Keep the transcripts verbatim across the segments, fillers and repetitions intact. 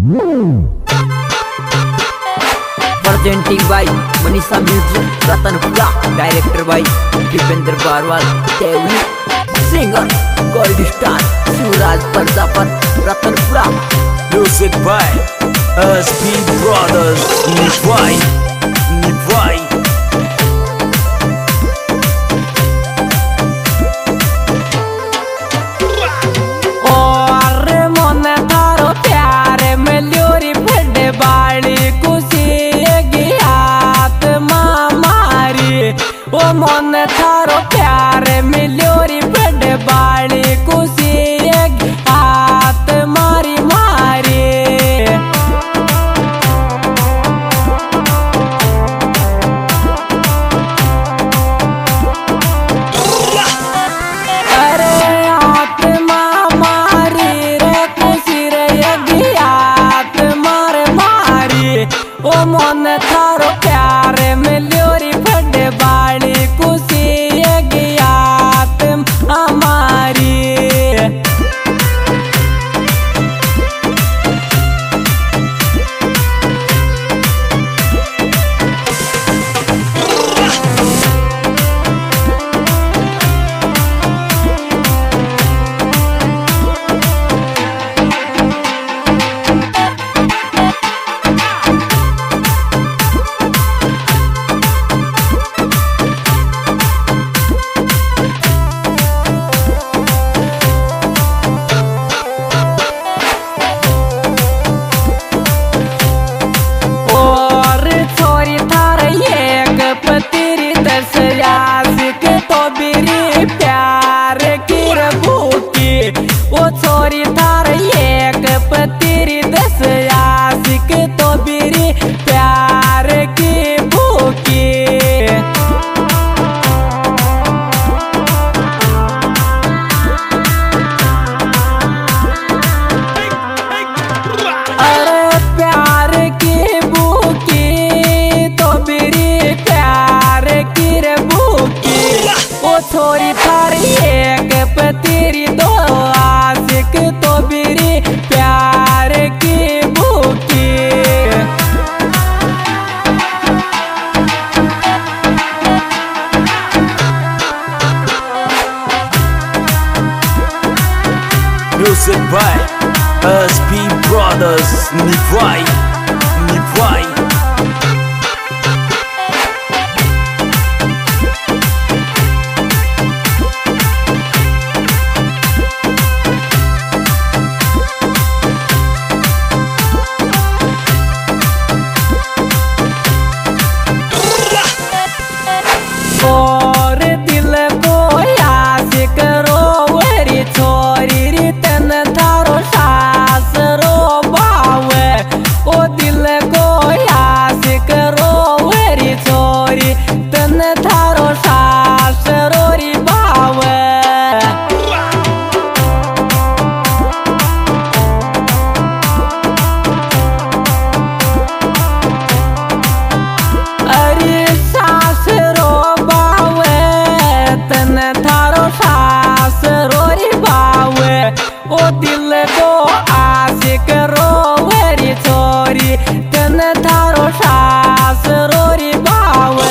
Presenting by Manisha Music, Ratanpura. Director by Dipendra Barwal. Devi Singer, Gold Star, Suraj Parjapat, Ratanpura. Music by S P Brothers. Nivai, Nivai. ओ मन थारो प्यार मिलोरी बड़े बाड़ी कुसी हाथ मारी मारी अरे हाथ मारी रे कुसी रे हाथ मार मारी ओ मन थारो प्यार मिलोरी बड़े बाड़ी कुसी गियात हमारी ओ छोरी थार एक पतिरी दस आशिक तो बिरी प्यार की भूखी अरे प्यार की भूखी तो बिरी प्यार की रे भूखी ओ छोरी थार एक पतिरी दो आशिक तो बिरी प्यार की भूखी Music by S P Brothers. Nivai, Nivai. और दिल को आशिक रोवरी छोरी रितन थारो सास रो बावे ओ दिल को आशिक रोवरी छोरी तन थारो सास रोरी बावे अरे सास रो थारो सास रोरी बावे ओ दिल को आशिक रोवरी छोरी तन थारो सास रोरी बावे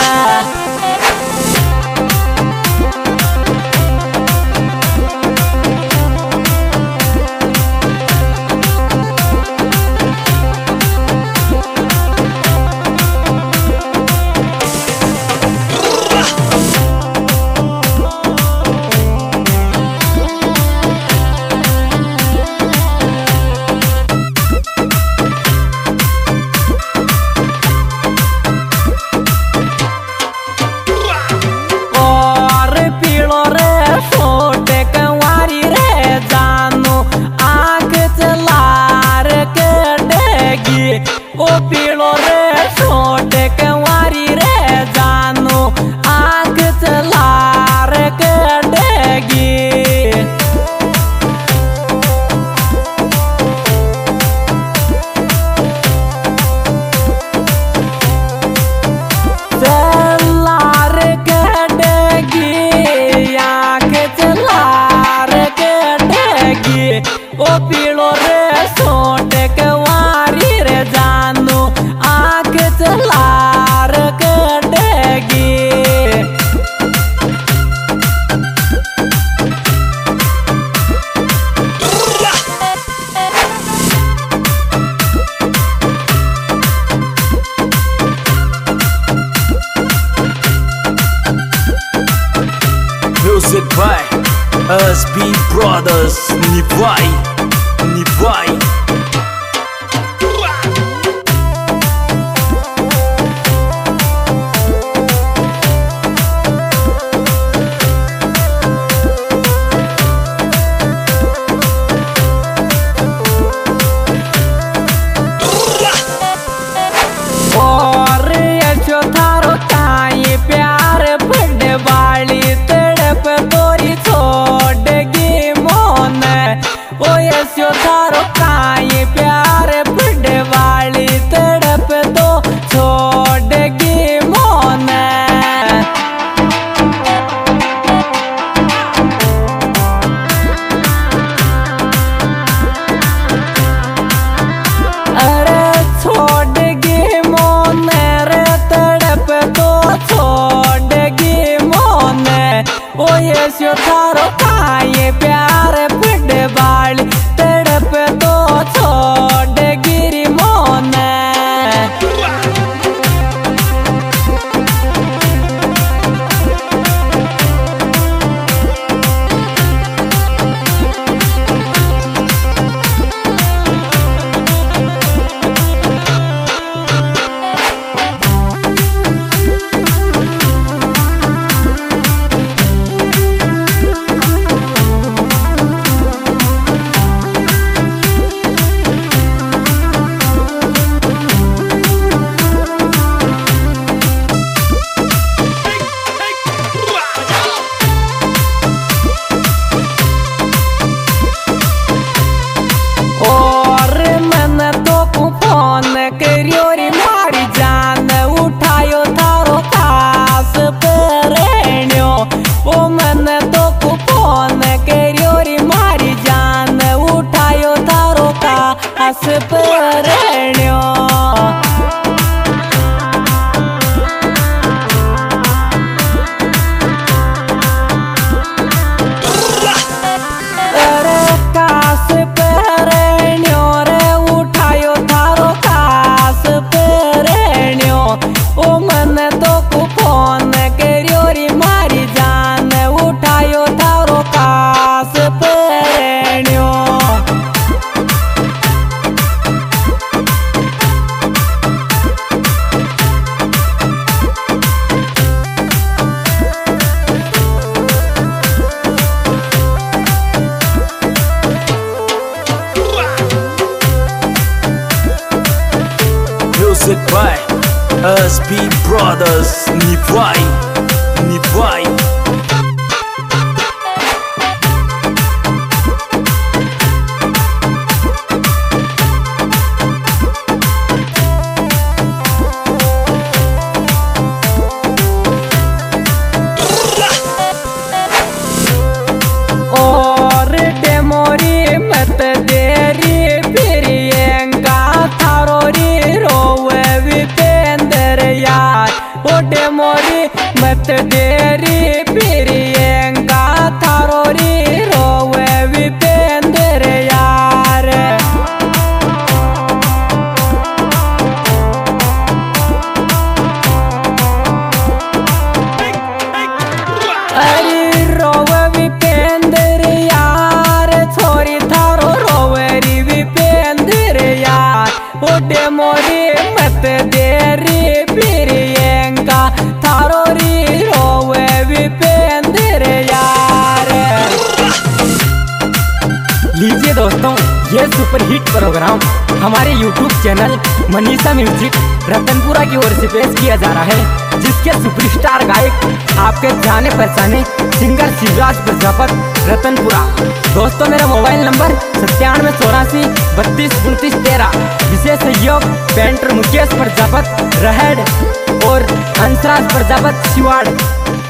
ओ पीलो रे छोटे कंवारी रे जानो आँख चलार के डेगी चलार के डेगी आँख चलार के डेगी ओ पीलो रे छोटे Kanwari S B Brothers Nivai, Nivai. और ये जो थारो ताई प्यार बड़े वाली तड़प तोरी छोड़गी मोन। ओ ये जो थारो ताई प्यार बड़े वाली तड़प तो छोड़गी मोन। अरे छोड़गी मोन रे तड़प तो छोड़गी मोन। ओ ये सो थारो खाए प्यार बड़े वाली तड़प तो छोड़गी रे मोन। और मैंने तो फोन करियो रे मारी जान उठायो थारो खास परेण्यो। ओ मैंने तो फोन करियो रे मारी जान उठायो थारो खास परेण्यो। अरे कास परेण्यो रे उठायो थारो कास परेण्यो। ओ मैंने तो फोन करियो रे मारी जान उठायो थारो कास परेण्यो। Music by S B Brothers Nivai, Nivai. और डेमोरी मत देरी प्रियंका थारो री रोवे विपेंद्र यार। ओ डेमोरी मत देरी प्रियंका थारो री रोवे विपेंद्र यार। अरे रोवे विपेंद्र यार छोरी थारो रोवे री विपेंद्र यार। ओ डेमोरी मत देरी प्रियंका थारो री रोवे विपेंद्र यार। लीजिए दोस्तों, ये सुपरहिट प्रोग्राम हमारे YouTube channel Manisha music Ratanpura की ओर से पेश किया जा रहा है, जिसके सुपरस्टार गायक आपके जाने पहचाने सिंगर शिवराज प्रजापत रतनपुरा। दोस्तों, मेरा मोबाइल नंबर सत्तानवे चौरासी बत्तीस उनतीस तेरह। विशेष सहयोग पेंटर मुकेश प्रजापत रहड़ और हंसराज प्रजापत सिवाड़।